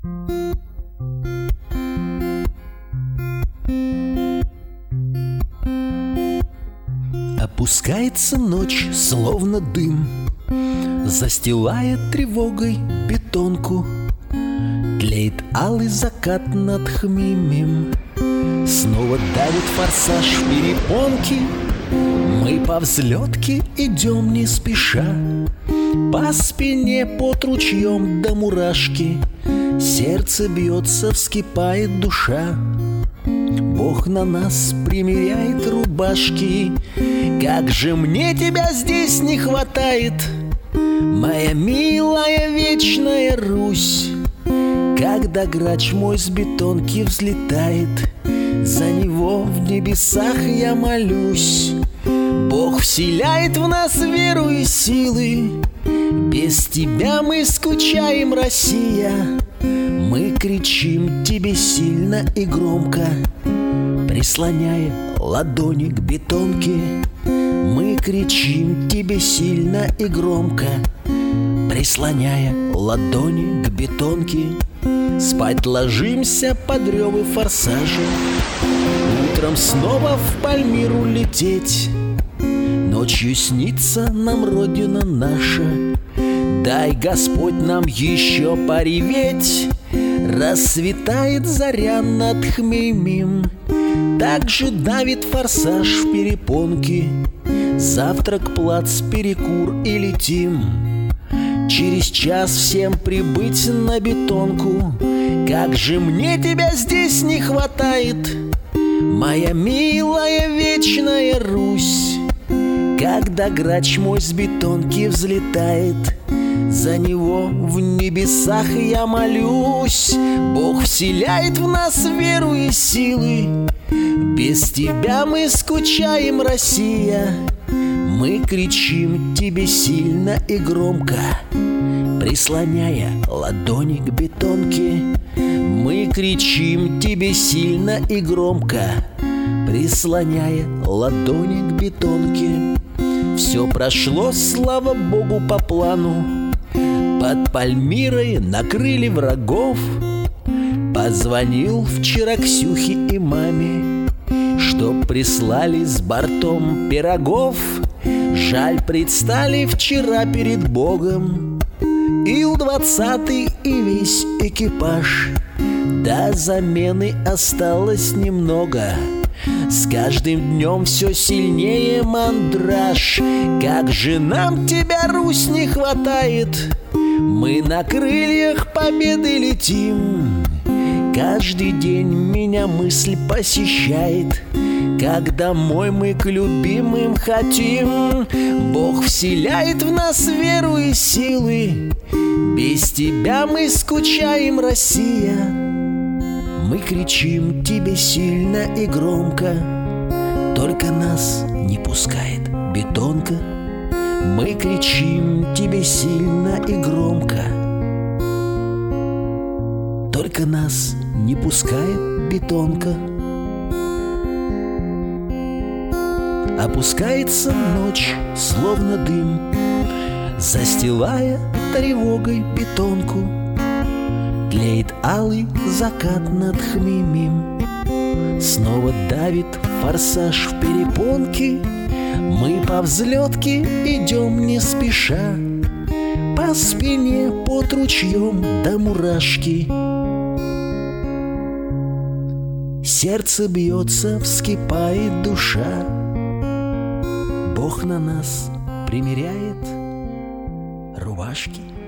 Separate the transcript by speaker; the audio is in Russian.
Speaker 1: Опускается ночь, словно дым, застилая тревогой бетонку. Тлеет алый закат над Хмимим. Снова давит форсаж в перепонки. Мы по взлетке идем не спеша. По спине под ручьем до мурашки. Сердце бьется, вскипает душа. Бог на нас примеряет рубашки. Как же мне тебя здесь не хватает, моя милая вечная Русь. Когда грач мой с бетонки взлетает, за него в небесах я молюсь. Бог вселяет в нас веру и силы. Без тебя мы скучаем, Россия. Мы кричим тебе сильно и громко, прислоняя ладони к бетонке. Мы кричим тебе сильно и громко, прислоняя ладони к бетонке. Спать ложимся под рёвы форсажа. Утром снова в Пальмиру лететь. Ночью снится нам родина наша. Дай, Господь, нам еще пореветь. Рассветает заря над Хмеймим. Так же давит форсаж в перепонки. Завтрак, плац, перекур и летим. Через час всем прибыть на бетонку. Как же мне тебя здесь не хватает, моя милая вечная Русь. Когда грач мой с бетонки взлетает, за него в небесах я молюсь. Бог вселяет в нас веру и силы. Без тебя мы скучаем, Россия. Мы кричим тебе сильно и громко, прислоняя ладони к бетонке. Мы кричим тебе сильно и громко, прислоняя ладони к бетонке. Все прошло, слава Богу, по плану. Под Пальмирой накрыли врагов. Позвонил вчера Ксюхе и маме, чтоб прислали с бортом пирогов. Жаль, предстали вчера перед Богом Ил-20 и весь экипаж. До замены осталось немного. С каждым днем все сильнее мандраж. Как же нам тебя, Русь, не хватает. Мы на крыльях победы летим. Каждый день меня мысль посещает, как домой мы к любимым хотим. Бог вселяет в нас веру и силы. Без тебя мы скучаем, Россия. Мы кричим тебе сильно и громко, только нас не пускает бетонка. Мы кричим тебе сильно и громко, только нас не пускает бетонка. Опускается ночь, словно дым, застилая тревогой бетонку. Тлеет алый закат над Хмимим. Снова давит форсаж в перепонки. Мы по взлетке идем не спеша. По спине под ручьем до мурашки. Сердце бьется, вскипает душа. Бог на нас примеряет рубашки.